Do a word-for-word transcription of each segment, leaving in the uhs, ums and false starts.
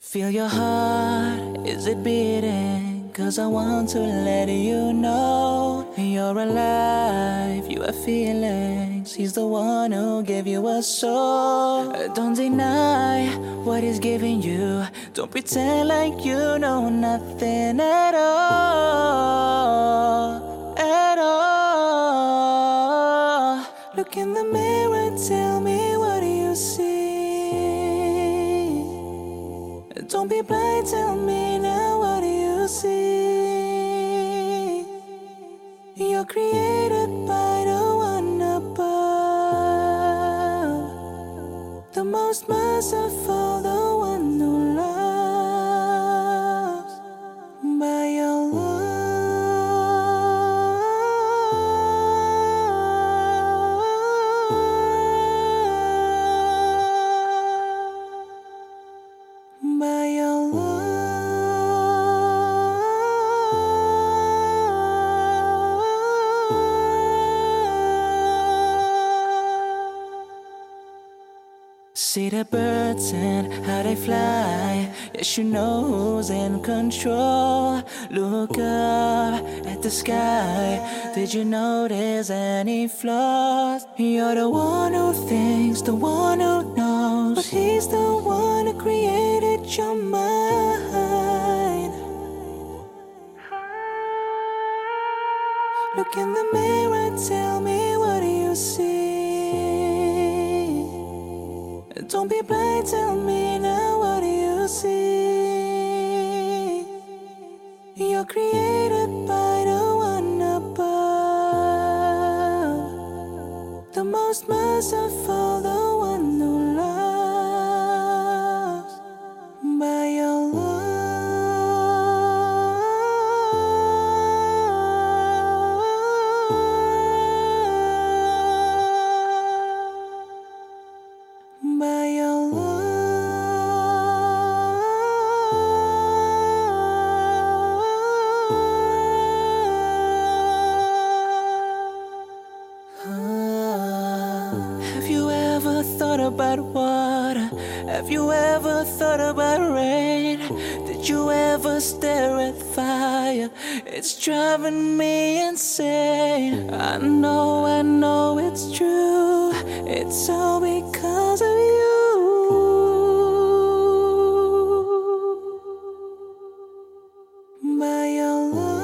Feel your heart, is it beating? Cause I want to let you know you're alive, you have feelings. He's the one who gave you a soul. Don't deny what he's giving you. Don't pretend like you know nothing at all, at all. Look in the mirror, tell me what do you see? Don't be blind, tell me now what do you see? You're created by the one above, the most merciful, the one who loves by your love. By your love. See the birds and how they fly. Yes, you know who's in control. Look up at the sky. Did you notice any flaws? You're the one who thinks, the one who knows, but he's the one who created your mind. Look in the mirror, tell me what do you see? Don't be blind, tell me now what do you see? You're created by the one above, the most merciful, the one who loves by your love. By your love. Have you ever thought about water? Have you ever thought about rain? Did you ever stare at fire? It's driving me insane. I know, I know it's true. It's all because of you. By your love.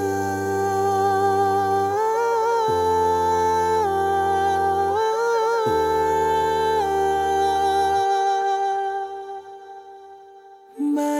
By